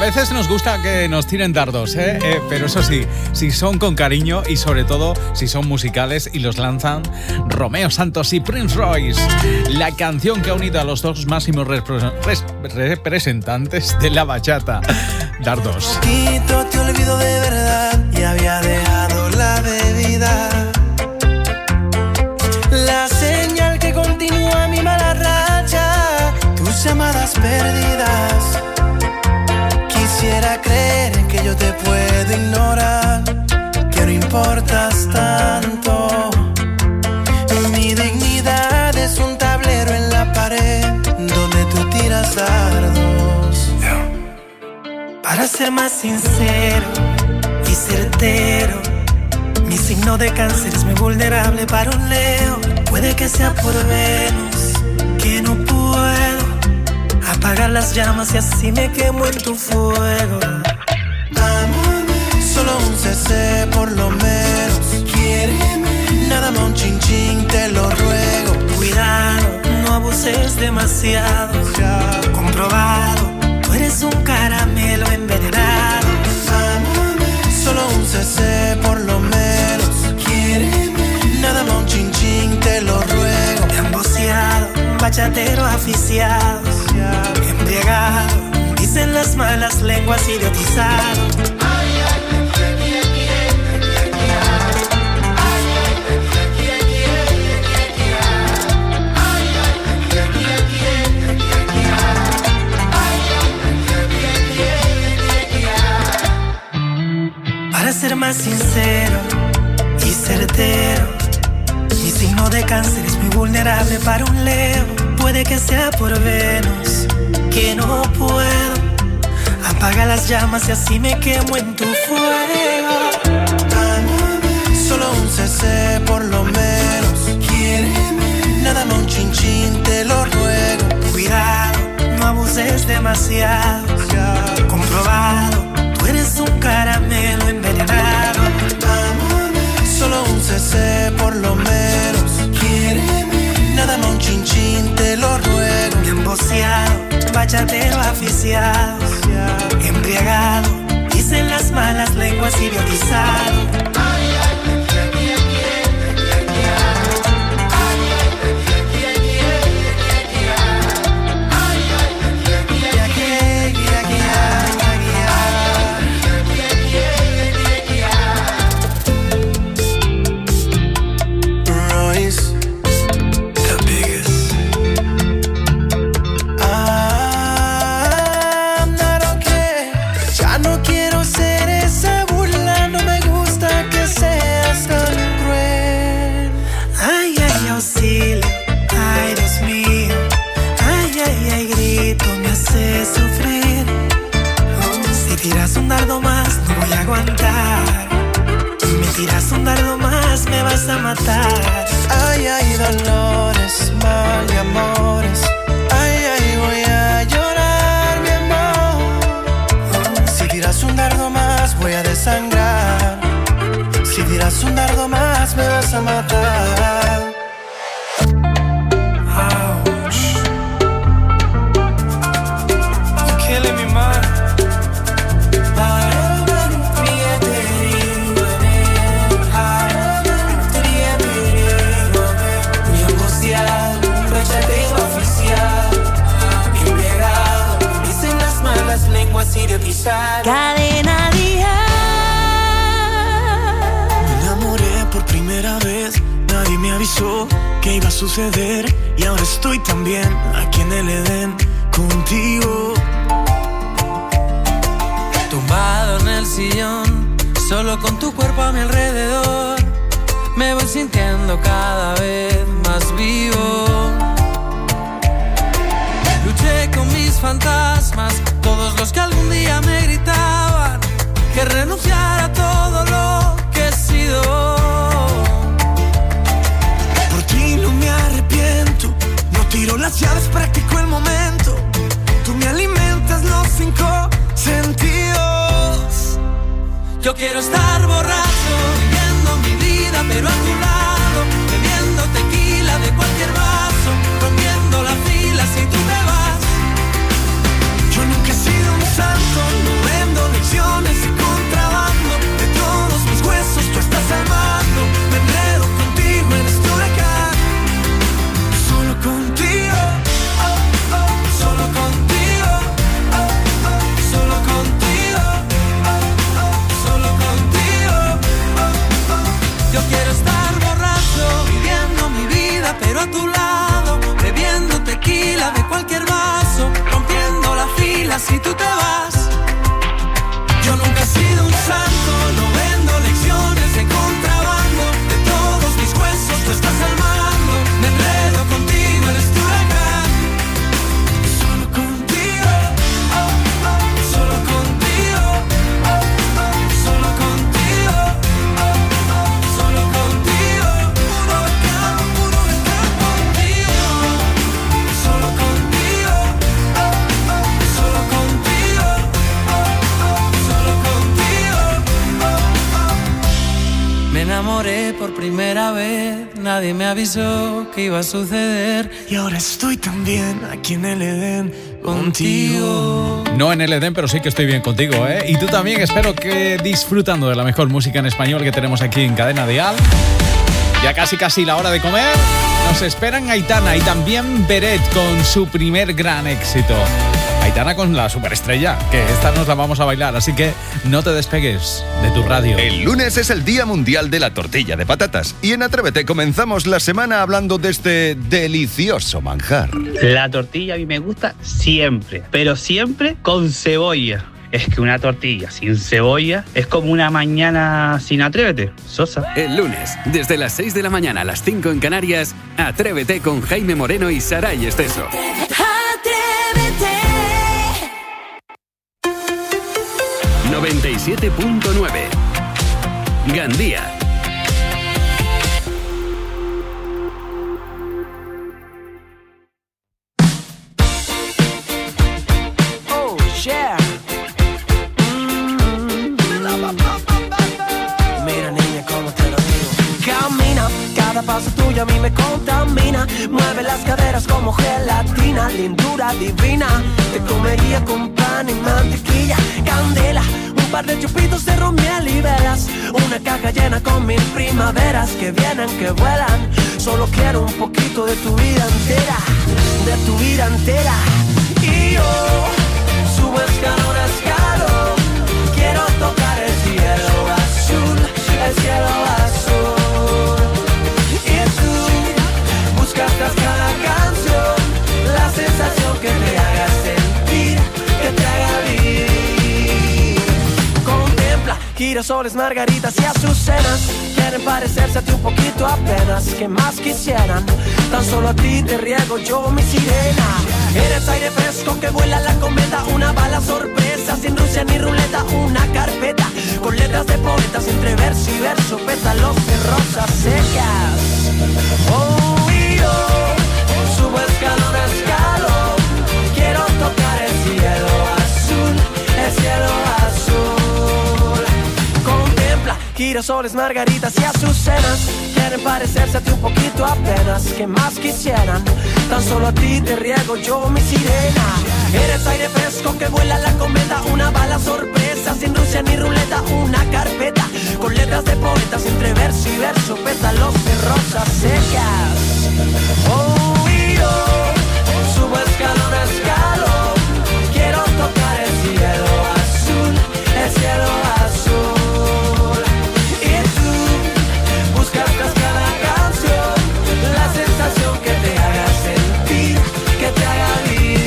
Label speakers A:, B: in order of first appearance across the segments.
A: veces nos gusta que nos tiren dardos, pero eso sí, si son con cariño y sobre todo si son musicales y los lanzan Romeo Santos y Prince Royce. La canción que ha unido a los dos máximos representantes de la bachata. Dardos.
B: Poquito te olvido de verdad y había dejado la bebida. La señal que continúa mi mala racha, tus llamadas perdidas. Quisiera creer que yo te puedo ignorar, que no importas tanto. Mi dignidad es un tablero en la pared donde tú tiras dardos. Para ser más sincero y certero, mi signo de cáncer es muy vulnerable para un Leo. Puede que sea por Venus, que no puedo apagar las llamas y así me quemo en tu fuego. Solo un CC por lo menos. Quiéreme, nada más un chin chin, te lo ruego. Cuidado, no abuses demasiado. Comprobado, tú eres un caramelo envenenado. Solo un CC por lo menos. Quiéreme, nada más un chin chin, te lo ruego. Emboceado, bachatero aficiado, embriagado, dicen las malas lenguas, idiotizado. Para ser más sincero y certero, mi signo de cáncer es muy vulnerable para un Leo. Puede que sea por Venus, que no puedo apagar las llamas y así me quemo en tu fuego. Solo un CC por lo menos. Quiéreme, nada más un chin chin, te lo ruego. Cuidado, no abuses demasiado. Comprobado, tú eres un caramelo envenenado. Solo un CC por lo menos. Quiéreme, nada más un chin chin, te lo ruego. Emboceado, bachatero aficiado, embriagado, dicen las malas lenguas, idiotizado. Un dardo más, no voy a aguantar. Me tiras un dardo más, me vas a matar. Ay, ay, dolores, mal y amores. Ay, ay, voy a llorar, mi amor. Si tiras un dardo más, voy a desangrar. Si tiras un dardo más, me vas a matar. Ouch. You're killing me, man.
C: Cadena Dial.
B: Me enamoré por primera vez, nadie me avisó que iba a suceder. Y ahora estoy también aquí en el Edén contigo.
D: Tumbado en el sillón, solo con tu cuerpo a mi alrededor, me voy sintiendo cada vez más vivo. Luché con mis fantasmas, todos los que algún día me gritaban que renunciara a todo lo que he sido.
B: Por ti no me arrepiento, no tiro las llaves, practico el momento. Tú me alimentas los 5 sentidos.
D: Yo quiero estar borracho, viviendo mi vida, pero a tu lado, bebiendo tequila de cualquier vaso, rompiendo la fila si tú te vas.
B: Yo nunca he sido un santo, no
D: enamoré por primera vez, nadie me avisó que iba a suceder.
B: Y ahora estoy también aquí en el Edén contigo.
A: No en el Edén, pero sí que estoy bien contigo, ¿eh? Y tú también, espero que disfrutando de la mejor música en español que tenemos aquí en Cadena Dial. Ya casi la hora de comer. Nos esperan Aitana y también Beret con su primer gran éxito. Aitana con la superestrella, que esta nos la vamos a bailar, así que no te despegues de tu radio.
E: El lunes es el Día Mundial de la Tortilla de Patatas y en Atrévete comenzamos la semana hablando de este delicioso manjar.
F: La tortilla a mí me gusta siempre, pero siempre con cebolla. Es que una tortilla sin cebolla es como una mañana sin Atrévete, sosa.
G: El lunes, desde las 6 de la mañana a las 5 en Canarias, Atrévete con Jaime Moreno y Saray Esteso.
C: Atrévete.
G: 97.9 Gandía.
B: Oh, yeah. Mira, niña, cómo te lo digo. Camina, cada paso tuyo a mí me contamina. Mueve las caderas como gelatina, lindura divina. Te comería con pan y mantequilla, candela, un par de chupitos de ron, miel y velas. Una caja llena con 1000 primaveras que vienen, que vuelan. Solo quiero un poquito de tu vida entera, de tu vida entera. Y yo subo escalón a escalón, quiero tocar el cielo azul, el cielo azul. Y tú buscas tras cada canción la sensación que te haga sentir, que te haga vivir. Contempla girasoles, margaritas y azucenas, quieren parecerse a ti un poquito apenas. ¿Qué más quisieran? Tan solo a ti te riego yo mi sirena. Eres aire fresco que vuela la cometa, una bala sorpresa sin Rusia ni ruleta, una carpeta con letras de poetas entre verso y verso, pétalos de rosas secas. Oh, y yo subo escalón a escalón, quiero tocar el cielo azul, el cielo azul. Contempla girasoles, margaritas y azucenas, quieren parecerse a ti un poquito apenas. ¿Qué más quisieran? Tan solo a ti te riego yo mi sirena. Eres aire fresco que vuela la cometa, una bala sorpresa sin Rusia ni ruleta, una carpeta con letras de poetas entre verso y verso, pétalos de rosas secas. Oh, y yo subo escalón a escalón, quiero tocar el cielo azul, el cielo azul. Y tú buscas tras cada canción la sensación que te haga sentir, que te haga vivir.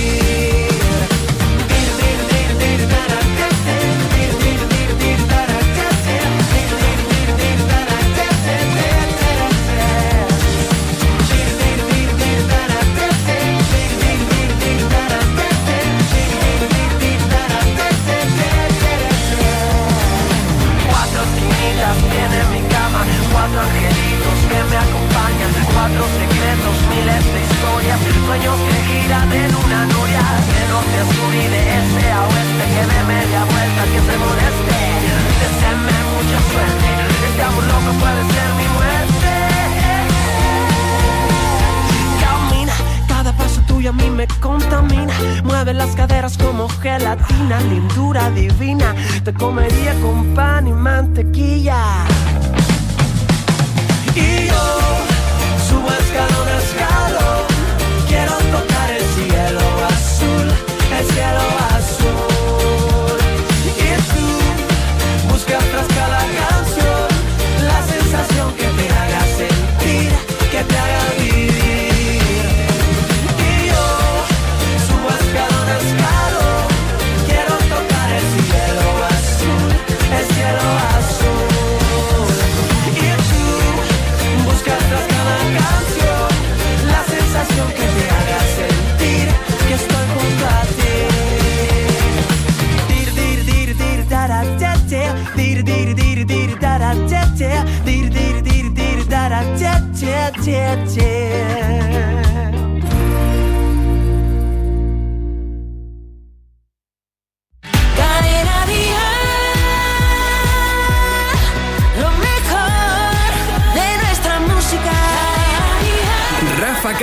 B: Cuatro esquinitas tiene mi cama, cuatro angelitos que me acompañan, cuatro secretos, miles de historias, sueños que giran en una noria, de norte a sur y de este a oeste, que de media vuelta que se moleste. Deseenme mucha suerte, este amor loco puede ser mi muerte. Camina, cada paso tuyo a mí me contamina, mueve las caderas como gelatina, lindura divina, te comería con pan y mantequilla. Y yo subo escalón a escalón, quiero tocar el cielo azul, el cielo azul. Y tú buscas tras cada canción la sensación que te haga sentir, que te haga vivir. Y yo subo escalón a escalón, quiero tocar el cielo azul, el cielo azul. Y tú buscas tras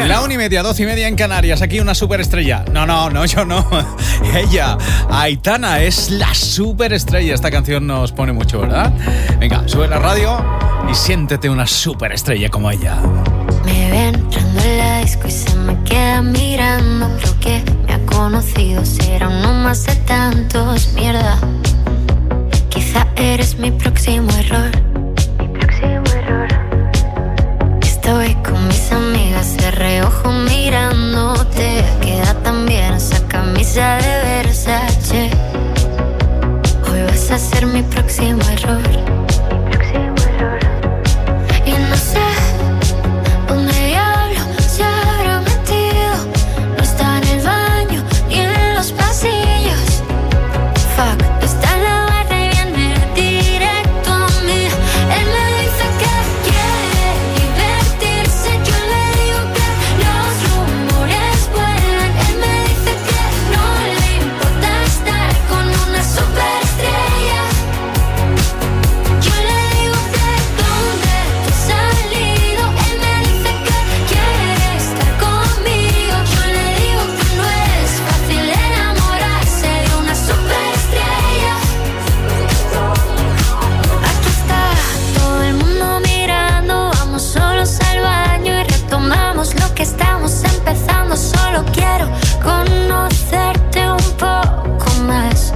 A: La 1:30, 12:30 en Canarias. Aquí una superestrella. No, yo no. Ella, Aitana, es la superestrella. Esta canción nos pone mucho, ¿verdad? Venga, sube la radio y siéntete una superestrella como ella.
C: Me ve entrando en la disco y se me queda mirando. Creo que me ha conocido, será uno más de tantos. Mierda, quizá eres mi próximo error. Estoy con mis amigas de reojo mirándote. Queda tan bien esa camisa de Versace. Hoy vas a ser mi próximo error. Y no sé dónde diablo se habrá metido. No está en el baño ni en los pasillos. Fuck, está en la barra y viene directo a mí. Él me dice que quiere divertirse. Yo le digo que los rumores vuelan. Él me dice que no le importa estar con una superestrella. Yo le digo que dónde te has salido. Él me dice que quiere estar conmigo. Yo le digo que no es fácil enamorarse de una superestrella. Aquí está todo el mundo mirando. Vamos solos al baño y retomamos lo que estamos empezando. Solo quiero conocerte un poco más.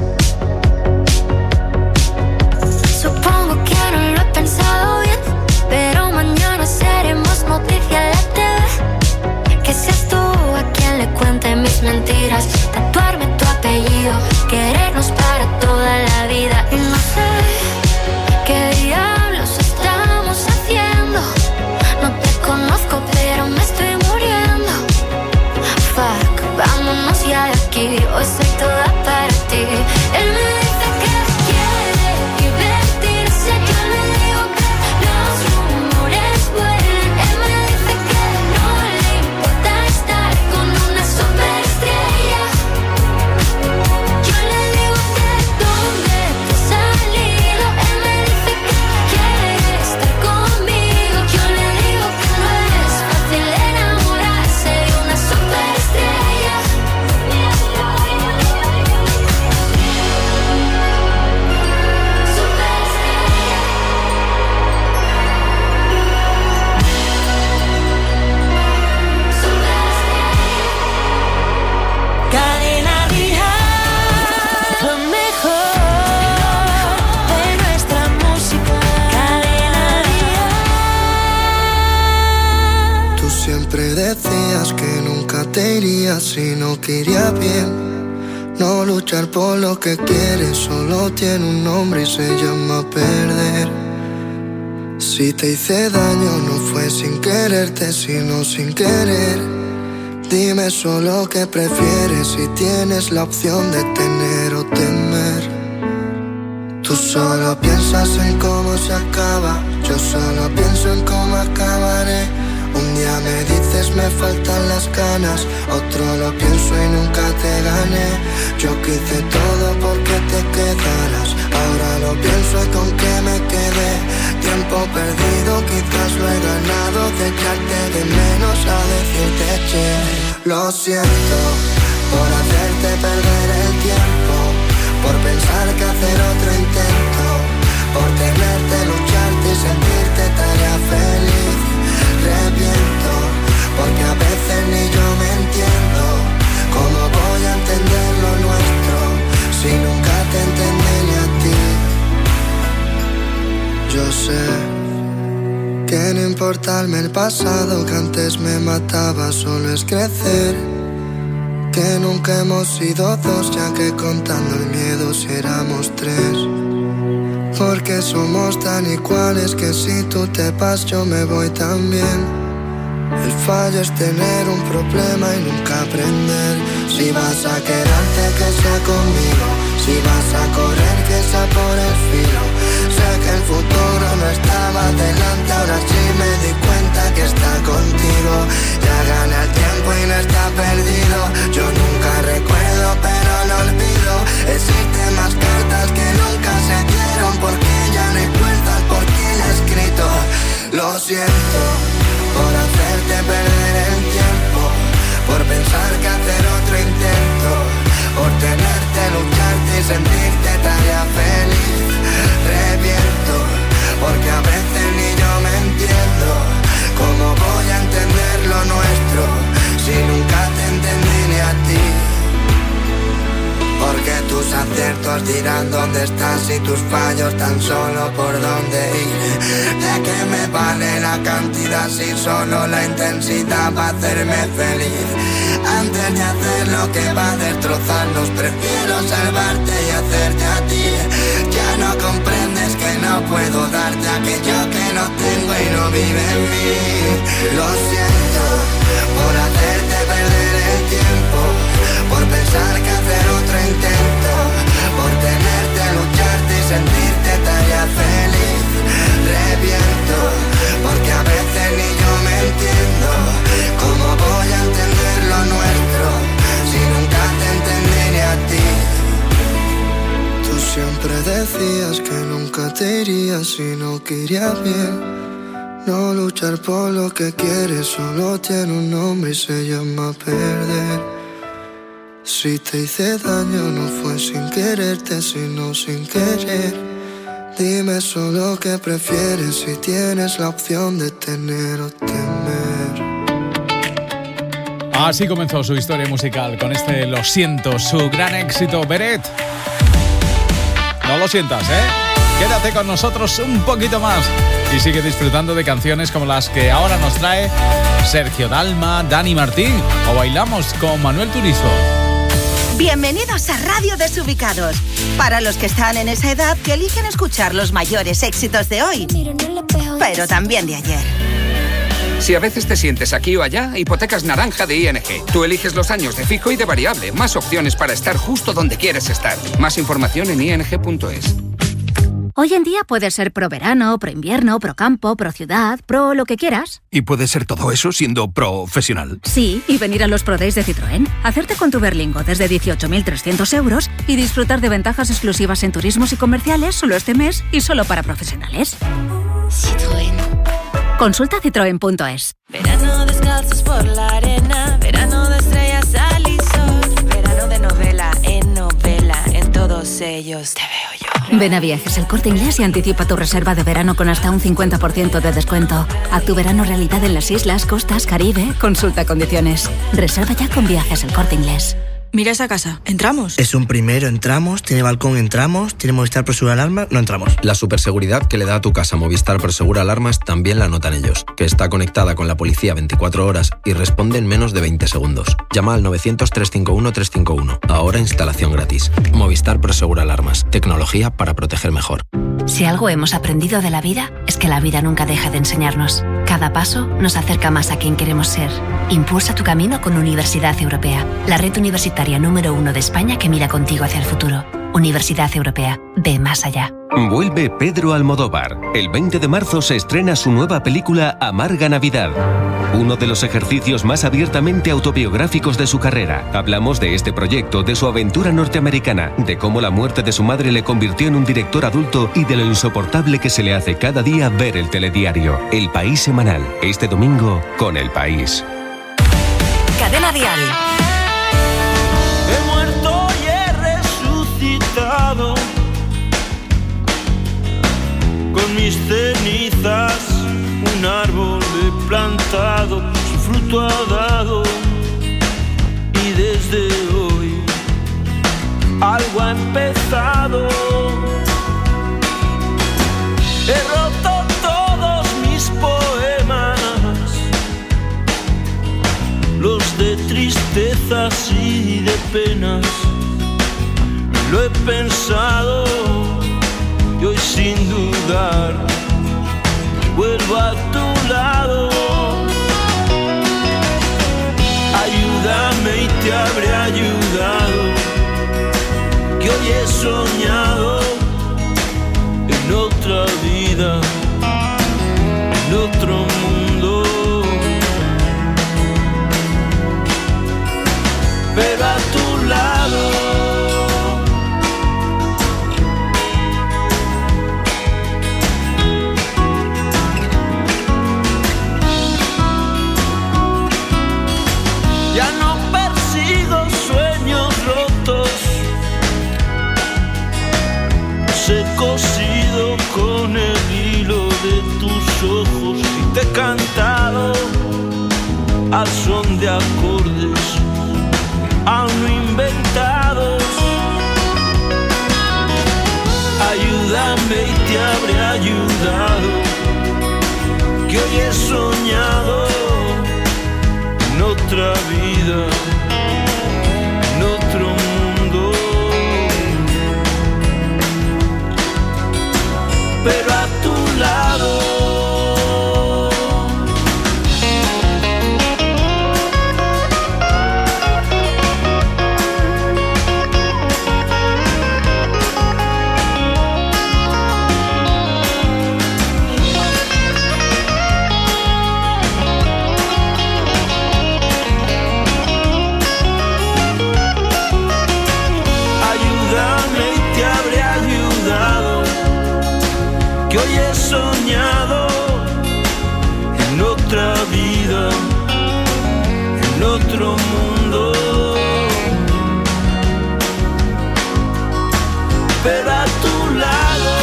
C: Supongo que no lo he pensado bien, pero mañana seremos noticia en la TV. Que seas tú a quien le cuente mis mentiras. Tatuarme tu apellido, querernos para toda la vida. Y no sé qué diablos estamos haciendo. No te conozco, pero me estoy muriendo. Fuck, vámonos ya de aquí. Hoy soy toda para ti. Él me dice que quiere divertirse. Yo le digo que los rumores vuelan. Él me dice que no le importa estar con una superestrella. Yo le digo que dónde te has salido. Él me dice que quiere estar conmigo. Yo le digo que no es fácil enamorarse de una superestrella. Cadena Dial, lo mejor de nuestra música. Cadena Dial.
H: Tú siempre decías que nunca te irías si no te iría bien. No luchar por lo que quieres solo tiene un nombre y se llama perder. Si te hice daño no fue sin quererte sino sin querer. Dime solo qué prefieres si tienes la opción de tener o temer. Tú solo piensas en cómo se acaba, yo solo pienso en cómo acabaré. Un día me dices me faltan las ganas, otro lo pienso y nunca te gané. Yo quise todo porque te quedaras, ahora lo pienso y con qué me quedé. Tiempo perdido, quizás lo he ganado, de echarte de menos a decirte che. Lo siento por hacerte perder el tiempo, por pensar que hacer otro intento, por tenerte, lucharte y sentirte tarea feliz. Reviento, porque a veces ni yo me entiendo. ¿Cómo voy a entender lo nuestro si nunca te entendí ni a ti? Yo sé que no importarme el pasado que antes me mataba, solo es crecer. Que nunca hemos sido dos, ya que contando el miedo si éramos tres. Porque somos tan iguales que si tú te vas yo me voy también. El fallo es tener un problema y nunca aprender. Si vas a quedarte que sea conmigo, si vas a correr que sea por el filo. Sé que el futuro no estaba delante, ahora sí me di cuenta que está contigo. Ya gana el tiempo y no está perdido. Yo nunca recuerdo pero no olvido. Existen más cartas que nunca se dieron, porque ya no hay puertas por quien he escrito. Lo siento por hacerte perder el tiempo, amigos dirán dónde estás y tus fallos tan solo por dónde ir. ¿De qué me vale la cantidad si solo la intensidad va a hacerme feliz? Antes de hacer lo que va a destrozarnos, prefiero salvarte y hacerte a ti. Ya no comprendes que no puedo darte aquello que no tengo y no vive en mí. Lo siento por hacerte perder el tiempo, por pensar que hacer otro intento, por tenerte, lucharte y sentirte tarea feliz. Reviento, porque a veces ni yo me entiendo. ¿Cómo voy a entender lo nuestro si nunca te entenderé a ti? Tú siempre decías que nunca te irías si no quería bien. No luchar por lo que quieres solo tiene un nombre y se llama perder. Si te hice daño no fue sin quererte, sino sin querer. Dime solo qué prefieres si tienes la opción de tener o temer.
A: Así comenzó su historia musical con este Lo siento, su gran éxito, Beret. No lo sientas, ¿eh? Quédate con nosotros un poquito más y sigue disfrutando de canciones como las que ahora nos trae Sergio Dalma, Dani Martín o Bailamos con Manuel Turizo.
I: Bienvenidos a Radio Desubicados, para los que están en esa edad que eligen escuchar los mayores éxitos de hoy, pero también de ayer.
J: Si a veces te sientes aquí o allá, Hipotecas Naranja de ING. Tú eliges los años de fijo y de variable, más opciones para estar justo donde quieres estar. Más información en ing.es.
K: Hoy en día puedes ser pro verano, pro invierno, pro campo, pro ciudad, pro lo que quieras.
L: ¿Y puedes ser todo eso siendo profesional?
K: Sí, y venir a los Pro Days de Citroën, hacerte con tu Berlingo desde 18.300 euros y disfrutar de ventajas exclusivas en turismos y comerciales solo este mes y solo para profesionales.
C: Citroën.
K: Consulta citroen.es.
M: Verano descalzos por la arena, verano de estrellas al y sol, verano de novela, en todos ellos te veo yo.
K: Ven a Viajes El Corte Inglés y anticipa tu reserva de verano con hasta un 50% de descuento. Haz tu verano realidad en las islas, costas, Caribe. Consulta condiciones. Reserva ya con Viajes El Corte Inglés.
N: Mira esa casa, ¿entramos?
O: Es un primero, entramos, tiene balcón, entramos, tiene Movistar Prosegur Alarmas, no entramos.
P: La superseguridad que le da a tu casa Movistar Prosegur Alarmas también la notan ellos, que está conectada con la policía 24 horas y responde en menos de 20 segundos. Llama al 900-351-351. Ahora instalación gratis. Movistar Prosegur Alarmas. Tecnología para proteger mejor.
Q: Si algo hemos aprendido de la vida, es que la vida nunca deja de enseñarnos. Cada paso nos acerca más a quien queremos ser. Impulsa tu camino con Universidad Europea, la red universitaria número 1 de España que mira contigo hacia el futuro. Universidad Europea, ve más allá.
R: Vuelve Pedro Almodóvar. El 20 de marzo se estrena su nueva película Amarga Navidad. Uno de los ejercicios más abiertamente autobiográficos de su carrera. Hablamos de este proyecto, de su aventura norteamericana, de cómo la muerte de su madre le convirtió en un director adulto y de lo insoportable que se le hace cada día ver el telediario. El País Semanal. Este domingo con El País.
I: Cadena Dial.
S: He muerto y he resucitado, con mis cenizas un árbol he plantado, su fruto ha dado y desde hoy algo ha empezado. He roto todos mis poemas, los de tristezas y de penas. Lo he pensado y hoy sin dudar vuelvo a tu lado. Ayúdame y te habré ayudado, que hoy he soñado en otra vida, en otro mundo. Pero a tu lado. Ya no persigo sueños rotos, los he cosido con el hilo de tus ojos y te he cantado al son de acordes aún no inventados. vida, en otro mundo. Pero a tu lado. Que hoy he soñado en otra vida, en otro mundo. Pero a tu lado.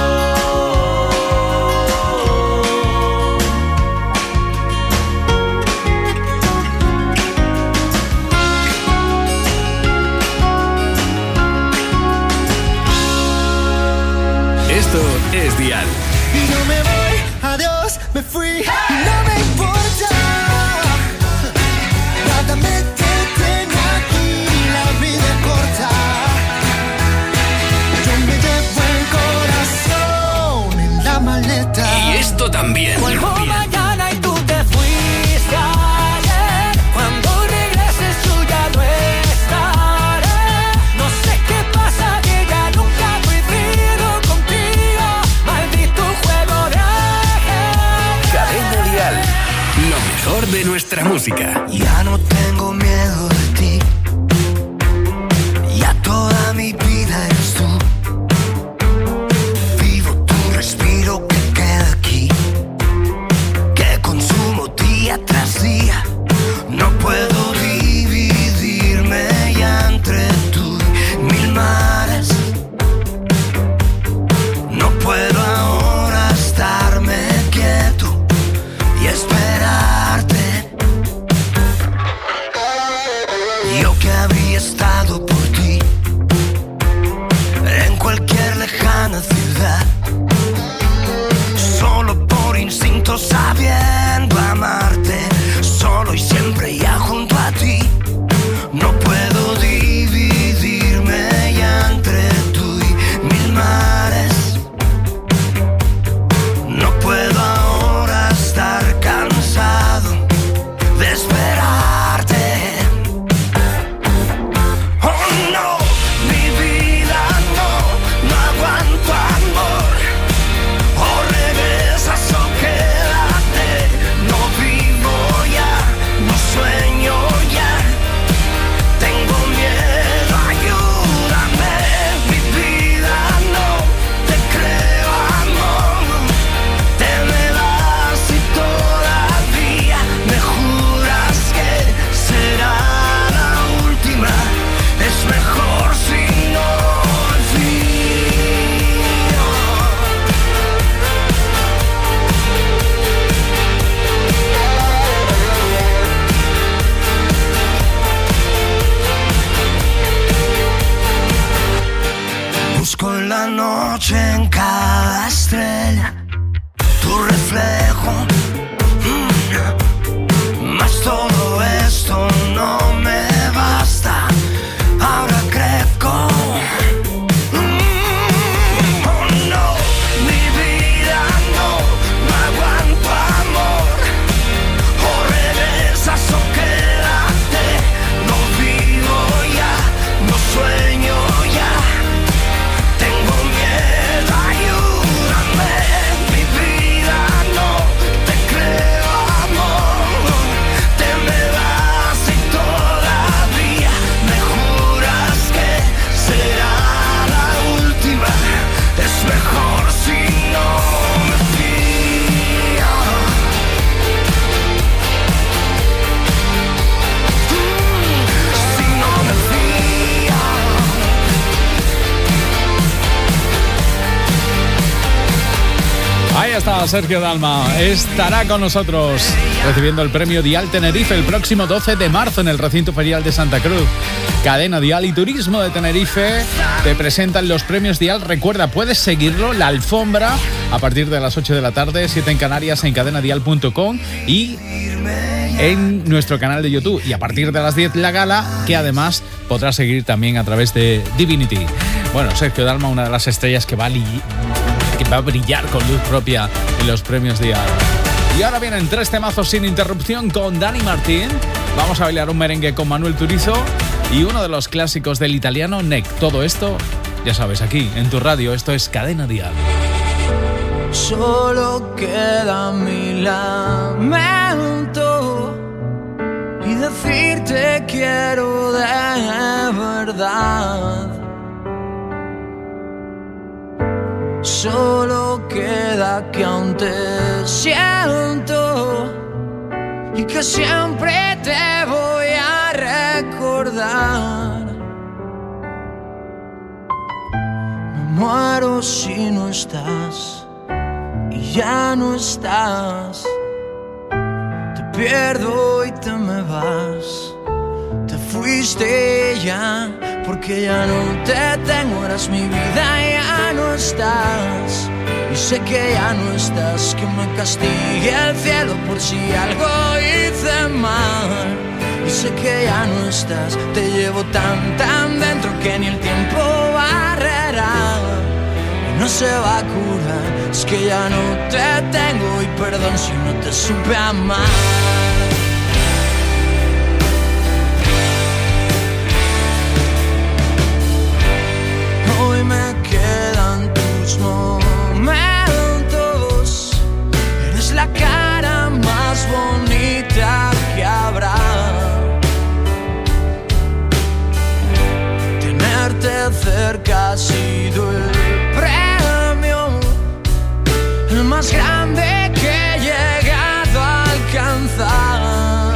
G: Esto es Dial.
T: Y no me voy, adiós, me fui, y no me importa. Nada me detiene aquí, la vida es corta. Yo me llevo el corazón en la maleta.
G: Y esto también.
T: Vuelvo mañana y tú te fuiste ayer. Cuando regreses yo ya no estaré. No sé qué pasa, que ya nunca coincido contigo. Maldito juego de
G: Cadena Dial. Lo mejor de nuestra música.
H: Ya no tengo miedo de ti. Ya toda mi vida eres tú. Vivo tu respiro que queda aquí, que consumo día tras día. No puedo dividirme ya entre tú y mil mares. No puedo ahora estarme quieto y esperarte. Yo que habría estado por ti en cualquier lejana ciudad, solo por instinto sabiendo amarte, solo y siempre ya junto a ti. No puedo dividirme ya entre tú y mil mares. No puedo ahora estar cansado de esperarte. Oh no, mi vida no aguanto amor. O regresas o quédate. No vivo ya, no sueño ya. Tengo miedo, ayúdame. Mi vida no te creo amor. Te me vas y todavía me juras que será la última. Es mejor si no olvido. Busco en la noche en cada estrella tu reflejo. Mas todo esto no me basta. Ahora crezco. Oh no, mi vida no aguanto amor. O regresas o quédate. No vivo ya, no sueño ya. Tengo miedo, ayúdame. Mi vida no te creo amor. Te me vas y todavía me juras que será la última. Es mejor si no me fío. Si no me fío.
A: Ahí está Sergio Dalma, estará con nosotros recibiendo el premio Dial Tenerife el próximo 12 de marzo en el recinto ferial de Santa Cruz. Cadena Dial y Turismo de Tenerife te presentan los premios Dial. Recuerda, puedes seguirlo, la alfombra, a partir de las 8 de la tarde, 7 en Canarias, en cadenadial.com y en nuestro canal de YouTube. Y a partir de las 10 la gala, que además podrás seguir también a través de Divinity. Bueno, Sergio Dalma, una de las estrellas que va a brillar con luz propia en los premios Dial. Y ahora vienen 3 temazos sin interrupción con Dani Martín. Vamos a bailar un merengue con Manuel Turizo y uno de los clásicos del italiano Neck. Todo esto, ya sabes, aquí en tu radio. Esto es Cadena Dial.
T: Solo queda mi lamento y decirte quiero de verdad. Solo queda que aún te siento y que siempre te voy a recordar. Me muero si no estás y ya no estás. Te pierdo y te me vas. Te fuiste ya porque ya no te tengo. Eras mi vida, ya no estás. Y sé que ya no estás. Que me castigue el cielo por si algo hice mal. Y sé que ya no estás. Te llevo tan dentro que ni el tiempo barrerá. Y no se va a curar. Es que ya no te tengo. Y perdón si no te supe amar. Hoy me quedan tus momentos. Eres la cara más bonita que habrá. Tenerte cerca ha sido el premio, el más grande que he llegado a alcanzar.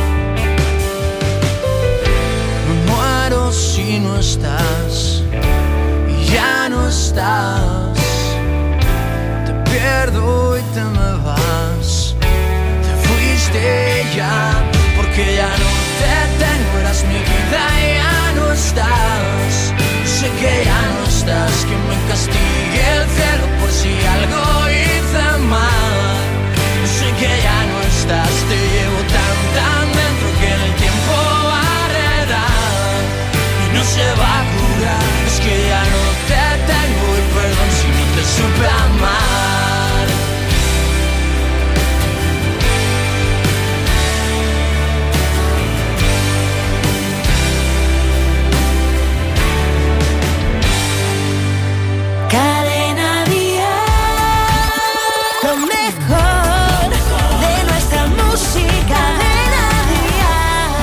T: Me muero si no estás. Ya no estás, te pierdo y te me vas. Te fuiste ya, porque ya no te tengo. Eras mi vida, ya no estás. Sé que ya no estás, que me castigue el cielo por si algo hice mal. Sé que ya no estás, te llevo tan dentro que en el tiempo barrerá. Y no se va a curar, es que ya no te tengo y perdón si no te supe amar.
C: Cadena Dial, lo mejor de nuestra música. Cadena Dial.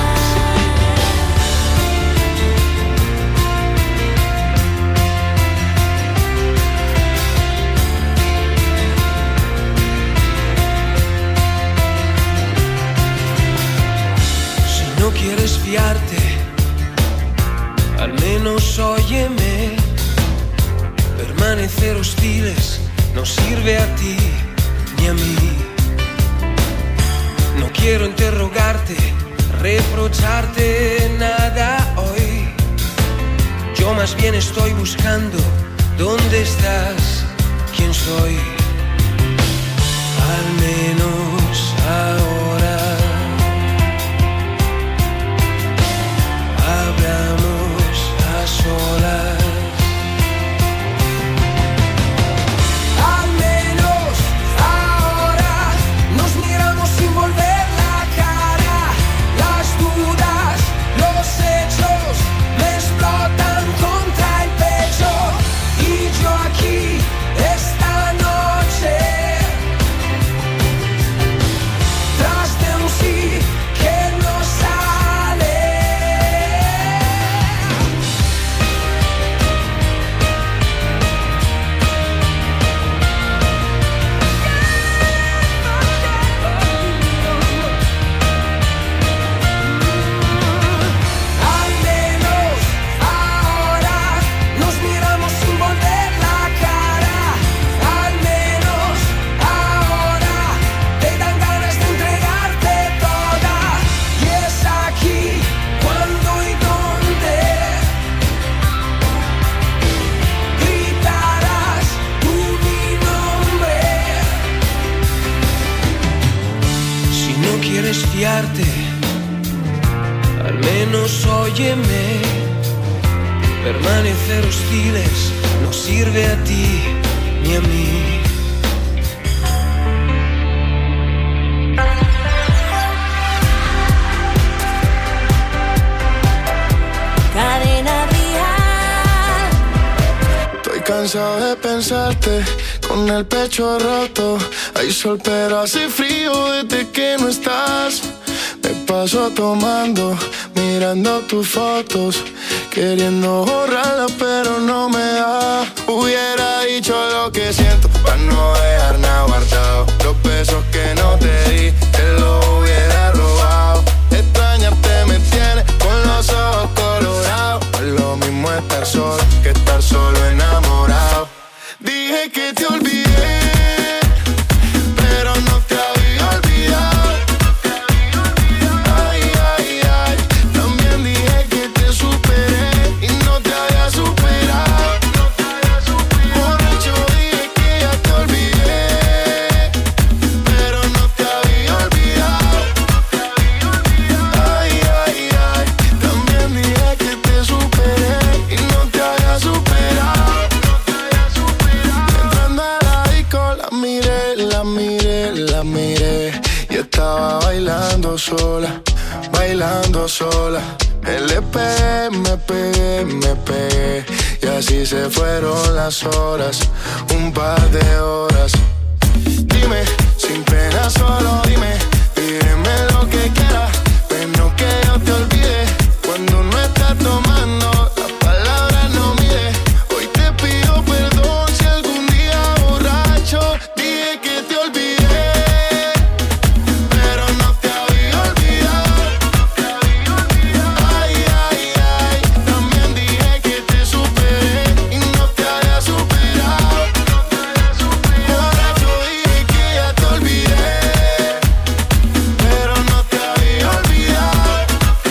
T: Si no quieres fiarte, al menos óyeme. Permanecer hostiles no sirve a ti ni a mí. No quiero interrogarte, reprocharte nada hoy. Yo más bien estoy buscando dónde estás, quién soy. Al menos ahora hablamos a solas.
U: menos óyeme. Permanecer hostiles no sirve a ti ni a mí.
T: Cadena Dial.
H: Estoy cansado de pensarte con el pecho roto. Hay sol pero hace frío desde que no estás. Me paso tomando, mirando tus fotos, queriendo borrarlas pero no me da. Hubiera dicho lo que siento para no dejar nada guardado. Los besos que no te di, te los hubiera robado. Extrañarte me tiene con los ojos colorados. No es lo mismo estar solo que estar solo enamorado. Dije que te olvidé, pero no te había olvidado. Ay, ay, ay. También dije que te superé y no te había superado. Borracho dije que ya te olvidé, pero no te había olvidado. Ay, ay, ay. También dije que te superé y no te había superado. Entrando a la disco la miré, la miré, la miré. Y estaba bailando sola, bailando sola. Le pegué, me pegué, me pegué. Y así se fueron las horas, un par de horas. Dime, sin pena solo dime, pídeme lo que quieras, pero que yo te olvide. Cuando no estás tomando, las palabras no mide. Hoy te pido perdón si algún día borracho dije que te olvidé, pero no te había olvidado. Ay, ay, ay. También dije que te superé y no te había superado. Borracho dije que ya te olvidé, pero no te había olvidado.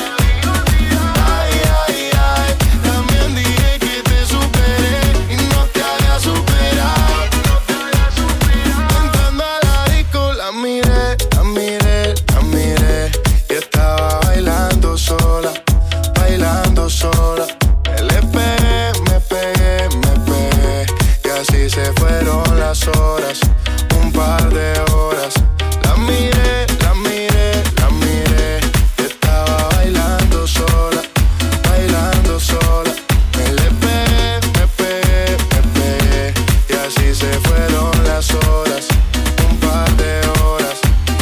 H: Ay, ay, ay. También dije que te superé y no te había superado. Entrando a la disco la miré, la miré, la miré. Y estaba bailando sola, bailando sola. Le pegué, me pegué, me pegué. Y así se fueron las horas, un par de horas. La miré, la miré, la miré. Y estaba bailando sola, bailando sola. Le pegué, me pegué, me pegué. Y así se fueron las horas, un par de horas.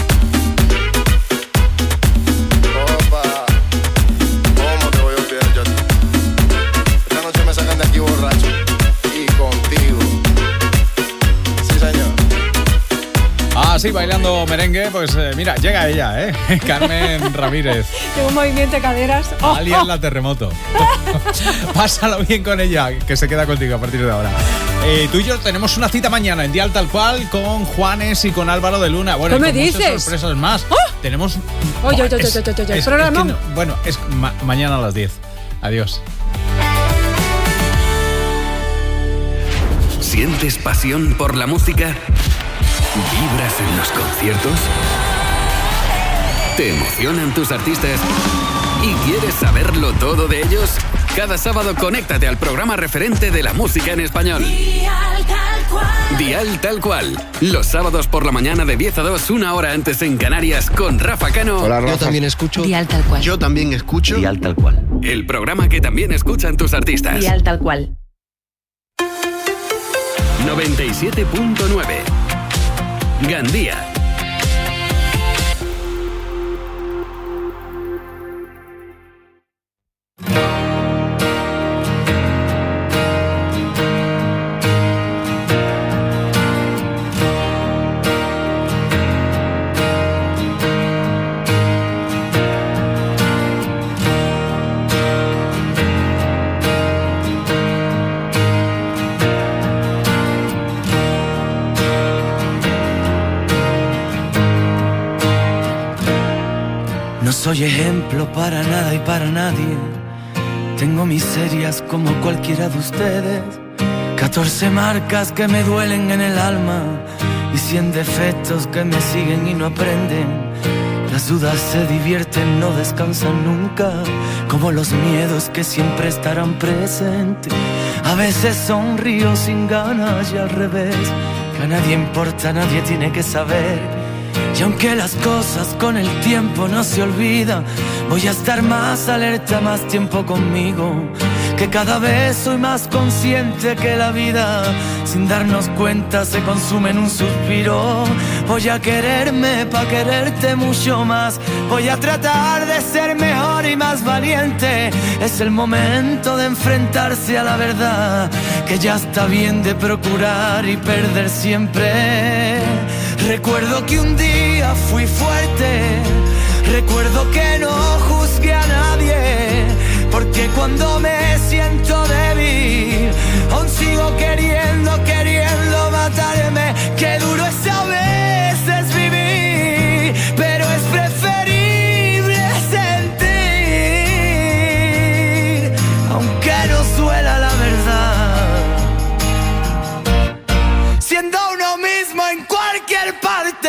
H: Opa, ¿cómo te voy a olvidar yo a ti? Esta noche me sacan de aquí borracho y contigo. Sí, señor.
A: Ah, sí, bailando merengue, pues mira, llega ella, Carmen Ramírez,
V: Tengo un movimiento de caderas.
A: alias la Terremoto. Pásalo bien con ella, que se queda contigo a partir de ahora. Tú y yo tenemos una cita mañana en Dial Tal Cual con Juanes y con Álvaro de Luna. Bueno,
V: ¿Qué me
A: y con muchas
V: dices?
A: sorpresas más. Tenemos...
V: Oye, oye,
A: Es-
V: oye, oye, oye,
A: es-
V: programa.
A: es que no- bueno, es mañana a las 10. Adiós.
G: ¿Sientes pasión por la música? ¿Vibras en los conciertos? ¿Te emocionan tus artistas? ¿Y quieres saberlo todo de ellos? Cada sábado conéctate al programa referente de la música en español.
T: Dial Tal Cual.
G: Dial Tal Cual. Los sábados por la mañana de 10 a 2, una hora antes en Canarias, con Rafa Cano.
L: Hola, Rafa. Yo también escucho.
Q: Dial Tal Cual.
L: Yo también escucho.
G: Dial Tal Cual. El programa que también escuchan tus artistas.
Q: Dial Tal Cual.
G: 97.9 Gandía.
U: No soy ejemplo para nada y para nadie. Tengo miserias como cualquiera de ustedes. 14 marcas que me duelen en el alma y 100 defectos que me siguen y no aprenden. Las dudas se divierten, no descansan nunca, como los miedos que siempre estarán presentes. A veces sonrío sin ganas y al revés, que a nadie importa, nadie tiene que saber. Y aunque las cosas con el tiempo no se olvidan, voy a estar más alerta, más tiempo conmigo, que cada vez soy más consciente que la vida, sin darnos cuenta, se consume en un suspiro. Voy a quererme pa' quererte mucho más, voy a tratar de ser mejor y más valiente. Es el momento de enfrentarse a la verdad, que ya está bien de procurar y perder siempre. Recuerdo que un día fui fuerte, recuerdo que no juzgué a nadie, porque cuando me siento débil, aún sigo queriendo, queriendo matarme. Qué duro es a veces vivir, pero es preferible sentir, aunque nos duela la verdad, siendo uno mismo en cualquier parte.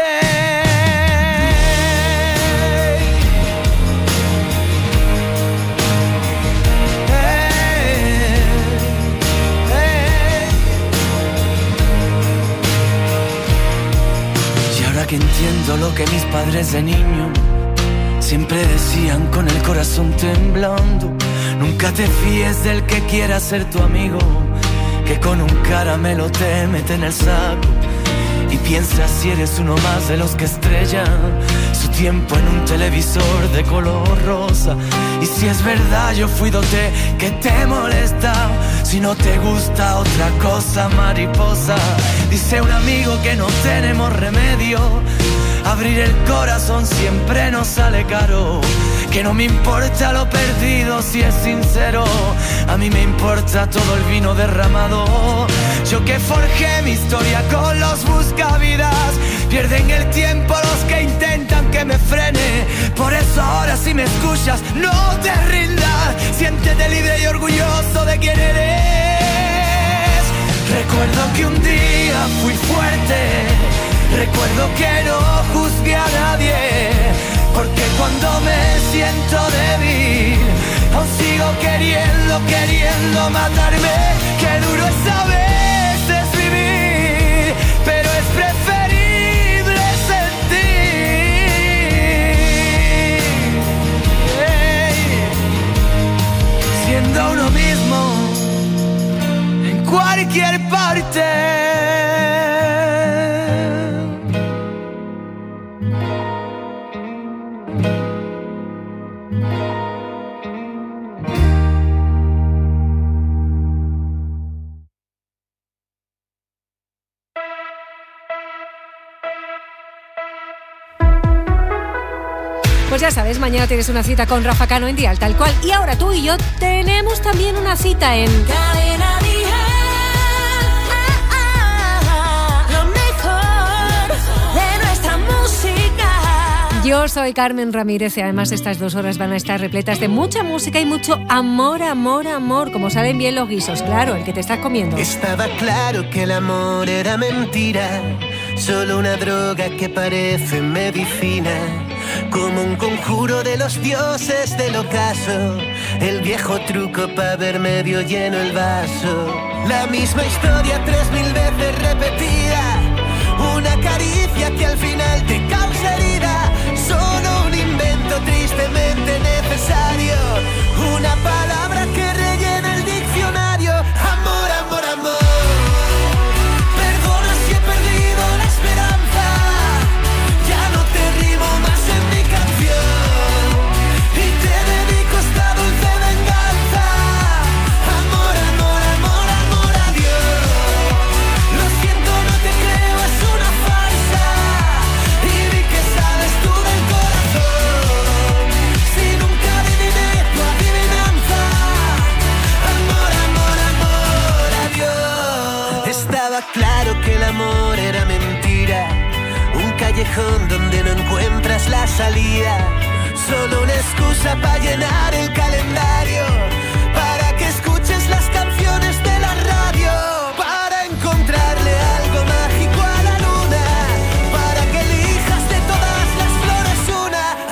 U: Que entiendo lo que mis padres de niño siempre decían con el corazón temblando: nunca te fíes del que quiera ser tu amigo, que con un caramelo te mete en el saco. Y piensa si eres uno más de los que estrellan su tiempo en un televisor de color rosa. Y si es verdad yo fui dote que te molesta, si no te gusta otra cosa, mariposa. Dice un amigo que no tenemos remedio, abrir el corazón siempre nos sale caro, que no me importa lo perdido si es sincero, a mí me importa todo el vino derramado. Yo que forjé mi historia con los buscavidas, pierden el tiempo los que intentan que me frene. Por eso ahora si me escuchas no te rindas, siéntete libre y orgulloso de quién eres. Recuerdo que un día fui fuerte, recuerdo que no juzgué a nadie, porque cuando me siento débil, aún sigo queriendo, queriendo matarme. Qué duro es a veces vivir, pero es preferible sentir, siendo uno mismo en cualquier parte.
V: Pues ya sabes, mañana tienes una cita con Rafa Cano en Dial Tal Cual. Y ahora tú y yo tenemos también una cita en
T: Cadena Dial, lo mejor de nuestra música.
V: Yo soy Carmen Ramírez y además estas 2 horas van a estar repletas de mucha música y mucho amor, amor, amor, como salen bien los guisos, claro, el que te estás comiendo.
D: Estaba claro que el amor era mentira, solo una droga que parece medicina, como un conjuro de los dioses del ocaso, el viejo truco para ver medio lleno el vaso. La misma historia 3000 veces repetida, una caricia que al final te causa herida, solo un invento tristemente necesario, una palabra que rellena el diccionario. Amor, amor, amor. Perdona si he perdido la esperanza, ya no te rimo más en mi canción y te dedico esta dulce venganza. Amor, amor, amor, amor a Dios. Lo siento, no te creo, es una farsa, y vi que sabes tú del corazón, si nunca adiviné tu adivinanza. Amor, amor, amor a Dios. Estaba claro que el amor era mentira, un callejón donde no encuentras la salida, solo una excusa para llenar el calendario, para que escuches las canciones de la radio, para encontrarle algo mágico a la luna, para que elijas de todas las flores una.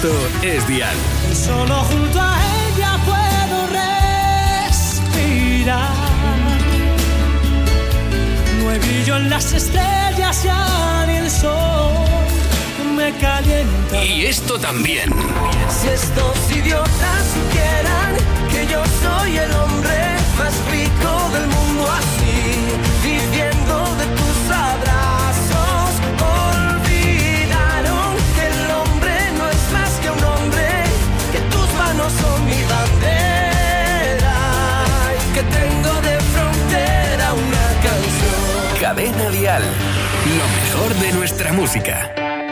G: Esto es Dial.
T: Solo junto a ella puedo respirar. No hay brillo en las estrellas, ya ni el sol me calienta.
G: Y esto también.
T: Si estos idiotas supieran que yo soy el hombre más rico del mundo, así, viviendo de tus abrazos, olvidaron que el hombre no es más que un hombre, que tus manos son mi bandera, y que tengo de frontera una canción.
G: Cadena Dial. Lo mejor de nuestra música.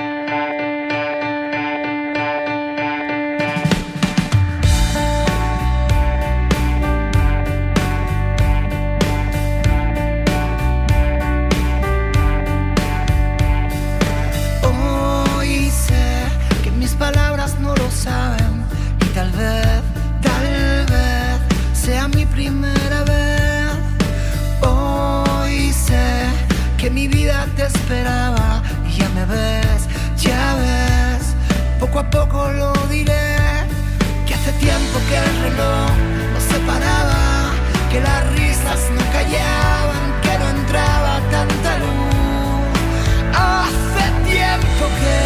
B: Esperaba y ya me ves, poco a poco lo diré, que hace tiempo que el reloj nos separaba, que las risas no callaban, que no entraba tanta luz. Hace tiempo que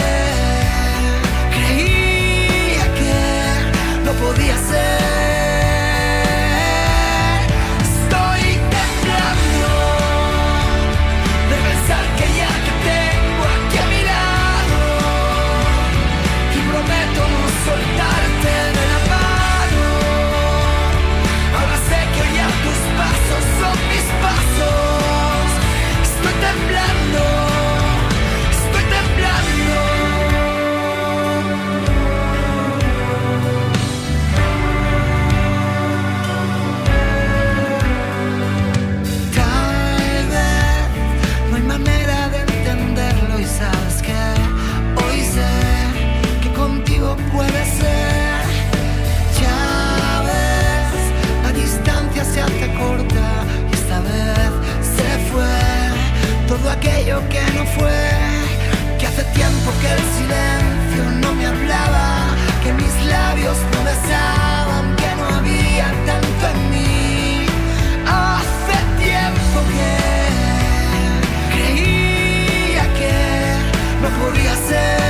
B: creía que no podía ser. Puede ser, ya ves, la distancia se hace corta y esta vez se fue todo aquello que no fue, que hace tiempo que el silencio no me hablaba, que mis labios no besaban, que no había tanto en mí. Hace tiempo que creía que no podía ser.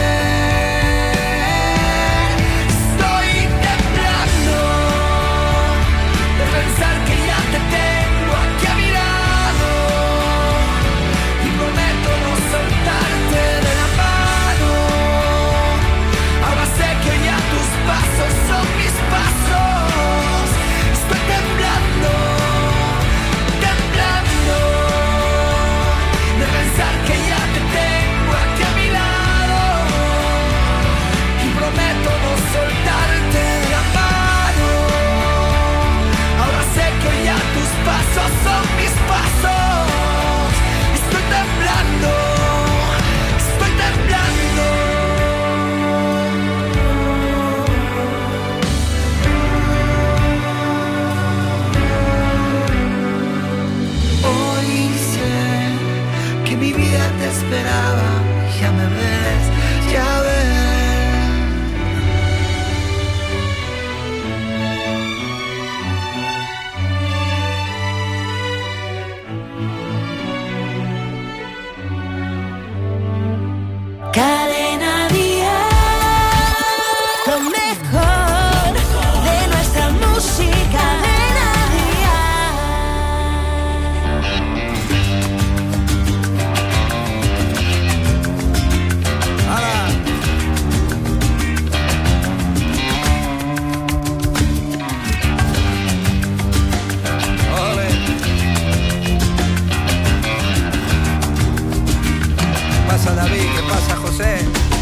B: Pensar que ya te tengo aquí a mi lado y prometo no soltarte de la mano. Ahora sé que ya tus pasos son mis pasos. Estoy temblando, temblando de pensar que ya te tengo aquí a mi lado y prometo no soltarte de la mano. Que ya tus pasos son mis pasos. Estoy temblando, estoy temblando. Hoy sé que mi vida te esperaba. Ya me ves, ya ves.
T: Cadena Dial, lo mejor de nuestra música. Cadena
E: Ole. ¿Qué pasa, David? ¿Qué pasa, José?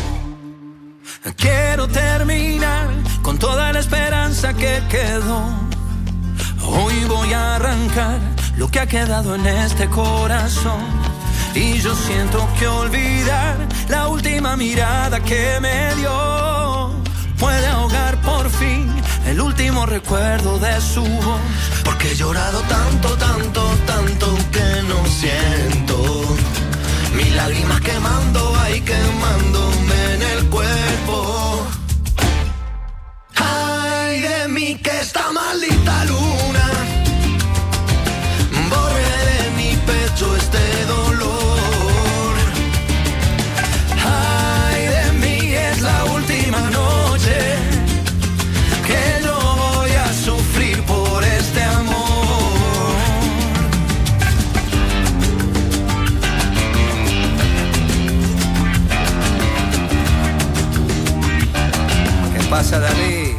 U: Quiero terminar con toda la esperanza que quedó. Hoy voy a arrancar lo que ha quedado en este corazón. Y yo siento que olvidar la última mirada que me dio puede ahogar por fin el último recuerdo de su voz.
H: Porque he llorado tanto, tanto, tanto que no siento. Mis lágrimas quemando, ay, quemándome en el cuerpo.
E: pasa, David?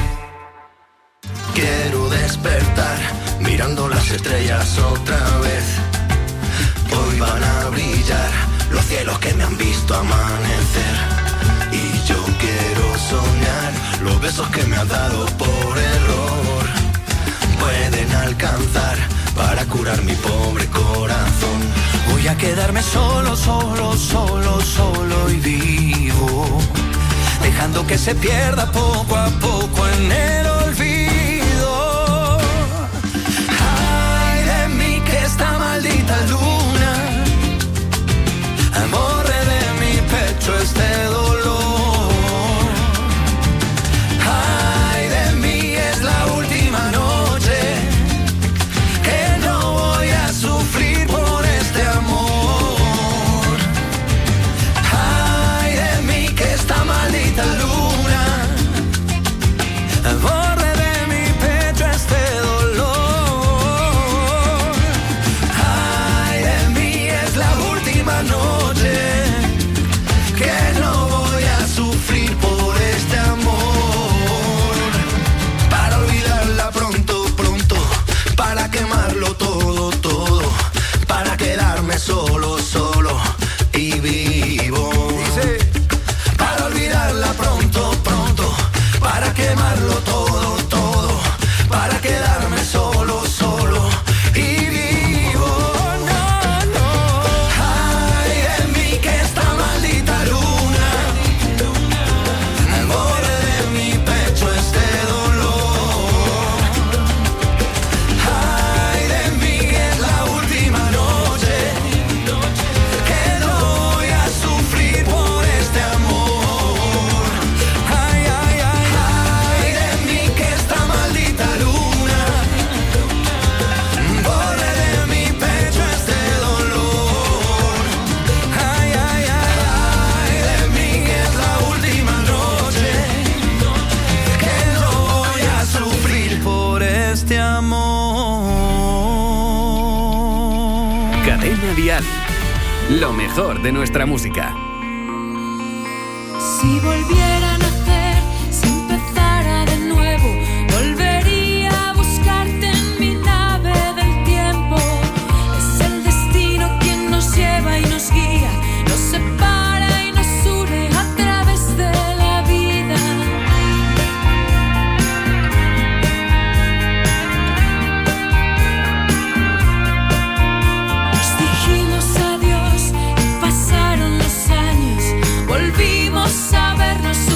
H: Quiero despertar mirando las estrellas otra vez. Hoy van a brillar los cielos que me han visto amanecer. Y yo quiero soñar los besos que me has dado por error. Pueden alcanzar para curar mi pobre corazón.
U: Voy a quedarme solo, solo, solo, solo y vivo, dejando que se pierda poco a poco en el olvido. Ay de mí que esta maldita luna borre de mi pecho este dolor. Ay de mí es la última noche que no voy a sufrir por este amor. Ay de mí que esta maldita luna borre de mi pecho este dolor. Ay de mí es la última noche que no voy a sufrir por este amor.
H: Para olvidarla pronto, pronto, para quemarlo todo, todo, para quedarme solo, solo y vivo. Para olvidarla pronto, pronto, para quemarlo todo, todo, para quedarme solo, solo y vivo. No, no. Ay de mí que esta maldita luna borre de mi pecho este dolor. Ay de mí es la última noche que no voy a sufrir por este amor. Ay, ay, ay, ay de mí que esta maldita luna borre de mi pecho este dolor. Ay, ay, ay, ay de mí que es la última noche que no voy a sufrir
U: por este amor.
G: Cadena Dial. Lo mejor de nuestra música.
D: Si volviera a nacer, si empezara de nuevo, volvería a buscarte en mi nave del tiempo. Es el destino quien nos lleva y nos guía, nos separa y nos une a través de la vida. Nos dijimos adiós y pasaron los años, volvimos a vernos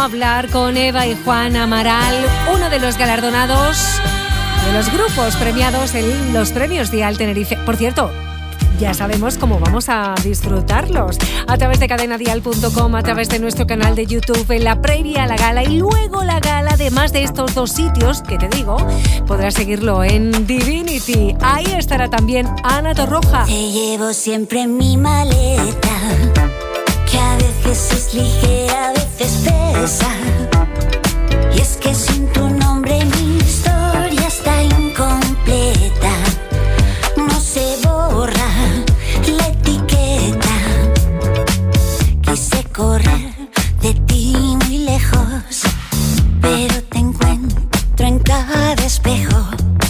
V: hablar con Eva y Juan Amaral, uno de los galardonados de los grupos premiados en los premios Dial Tenerife. Por cierto, ya sabemos cómo vamos a disfrutarlos. A través de cadenadial.com, a través de nuestro canal de YouTube, en la previa a la gala y luego la gala. Además de estos dos sitios que te digo, podrás seguirlo en Divinity. Ahí estará también Ana Torroja.
C: Te llevo siempre en mi maleta, que a veces es ligera, a veces pesa. Y es que sin tu nombre mi historia está incompleta. No se borra la etiqueta. Quise correr de ti muy lejos, pero te encuentro en cada espejo.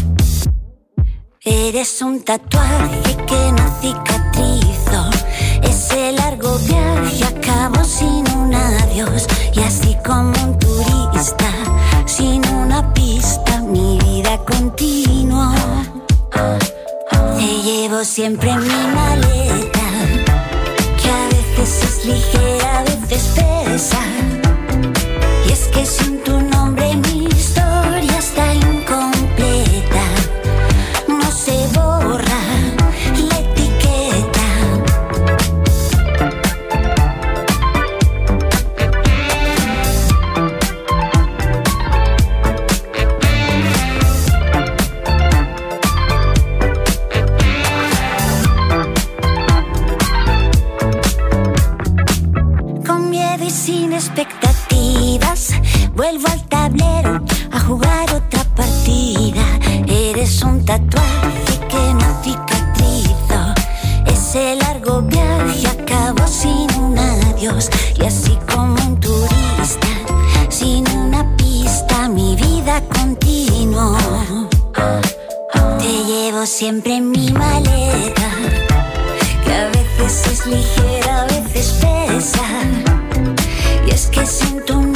C: Eres un tatuaje que no cicatrizo. Ese largo viaje acabó sin un adiós. Y así como un turista sin una pista, mi vida continuó. Te llevo siempre en mi maleta, que a veces es ligera, a veces pesa. Y es que sin tu nombre mi historia está incompleta. No se borra la etiqueta. Con miedo y sin expectativas, vuelvo al tablero a jugar otra partida. Eres un tatuaje que no cicatrizo. Ese largo viaje acabó sin un adiós. Y así como un turista sin una pista, mi vida continuó. Te llevo siempre en mi maleta, que a veces es ligera, a veces pesa. Y es que sin tu